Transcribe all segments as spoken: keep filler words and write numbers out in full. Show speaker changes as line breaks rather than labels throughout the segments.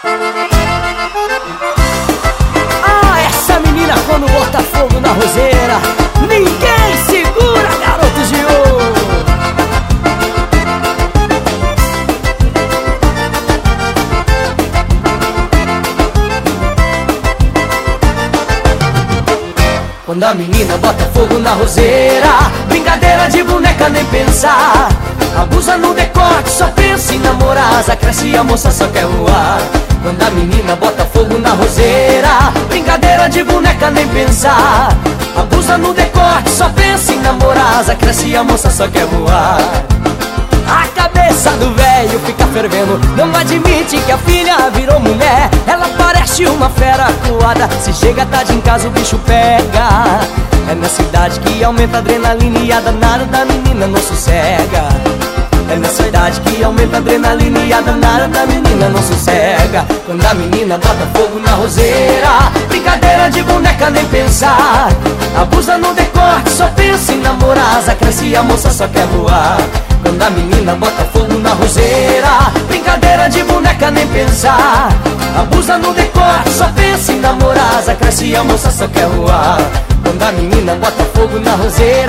Ah, essa menina quando bota fogo na roseira, ninguém segura, garotos de ouro. Quando a menina bota fogo na roseira, brincadeira de boneca nem pensar. Abusa no decote, só pensa em namorar. Asa cresce e a moça só quer voar. Quando a menina bota fogo na roseira, brincadeira de boneca nem pensar. Abusa no decote, só pensa em namorar. Asa cresce e a moça só quer voar. A cabeça do velho fica fervendo, não admite que a filha virou mulher. Ela parece uma fera acuada, se chega tarde em casa o bicho pega. É nessa idade que aumenta a adrenalina e a danada da menina não sossega. É nessa idade que aumenta a adrenalina e a danada da menina não sossega. Quando a menina bota fogo na roseira, brincadeira de boneca nem pensar. Abusa no decote, só pensa em namorar. Asa cresce e a moça só quer voar. Quando a menina bota fogo na roseira, brincadeira de boneca nem pensar. Abusa no decote, só pensa em namorar. Asa cresce e a moça só quer voar. Quando a menina bota fogo na roseira.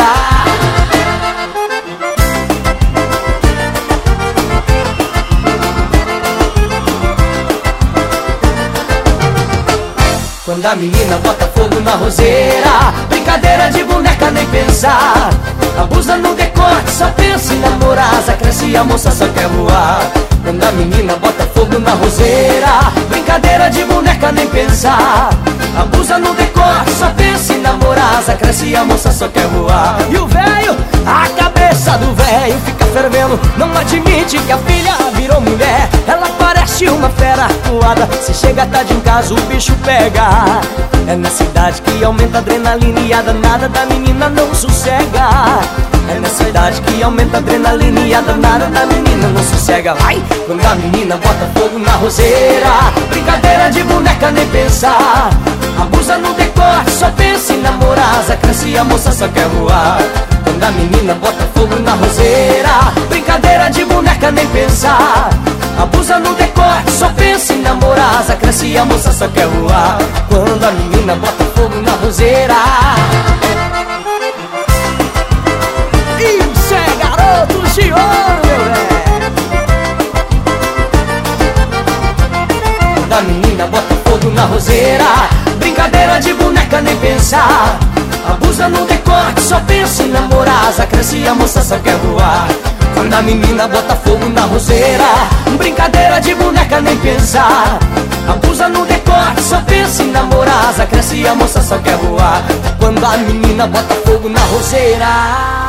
Quando a menina bota fogo na roseira, brincadeira de boneca nem pensar. Abusa no decote, só pensa em namorar. Asa cresce e a moça só quer voar. Quando a menina bota fogo na roseira, brincadeira de boneca nem pensar. Abusa no decote, só pensa em namorar. Asa cresce e a moça só quer voar. E o velho, a cabeça do velho fica fervendo, não admite que a filha virou mulher. Ela parece uma fera acuada, se chega tarde em casa o bicho pega. É nessa idade que aumenta a adrenalina e a danada da menina não sossega. É nessa idade que aumenta a adrenalina e a danada da menina não sossega. Vai! Quando a menina bota fogo na roseira, brincadeira de boneca nem pensar. Abusa no decote, só pensa em namorar. Asa cresce e a moça só quer voar. Quando a menina bota fogo na roseira, brincadeira de boneca nem pensar. Abusa no decote, só pensa em namorar. Asa cresce e a moça só quer voar. Quando a menina bota fogo na roseira. Isso é garotos de ouro, meu velho. Quando a menina bota fogo na roseira, brincadeira de boneca nem pensar. Abusa no decote, só pensa em namorar. Asa cresce e a moça só quer voar. Quando a menina bota fogo na roseira, brincadeira de boneca nem pensar. Abusa no decote, só pensa em namorar. Asa cresce e a moça só quer voar. Quando a menina bota fogo na roseira.